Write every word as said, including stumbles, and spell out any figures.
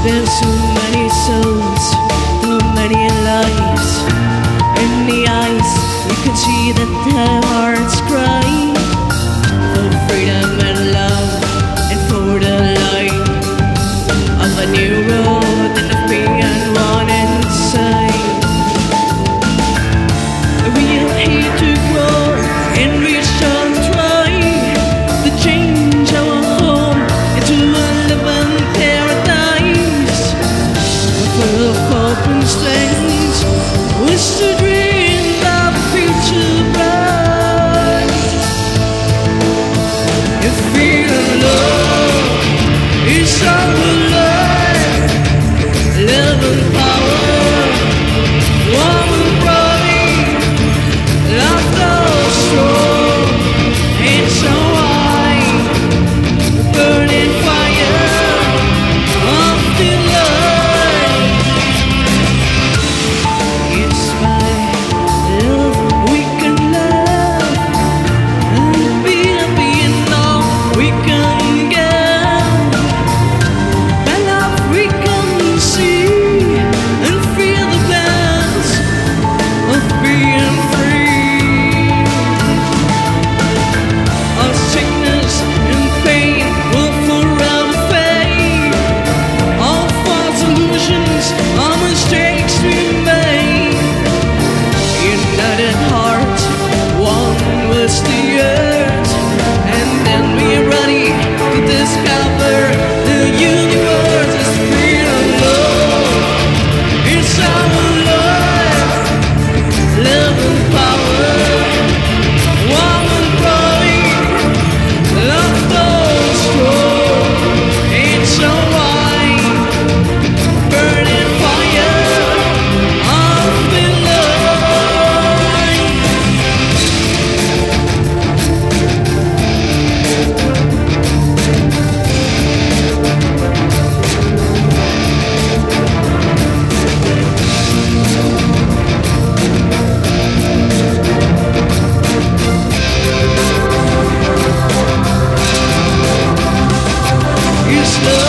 There's so many souls, so many lives. In the eyes, you can see that their hearts cry for freedom and love, and for the light of a new road and of being one inside. We are here to grow and we shall try to change our home into a living paradise. Full of hope and strength, wish to dream the future bright. You feel love is our life, love and power, woman body, love goes strong and so high, burning fire of the light. It's by love we can love and be happy in all we can get. By love we can see and feel the bliss of being free. Our sickness and pain will forever fade. All false illusions, all mistakes we made. United heart, one with the earth, and then we're ready to discover the universe is freedom, love. It's our life, love and power, woman growing, love goes strong, it's so wide, burning fire of the light. It's love.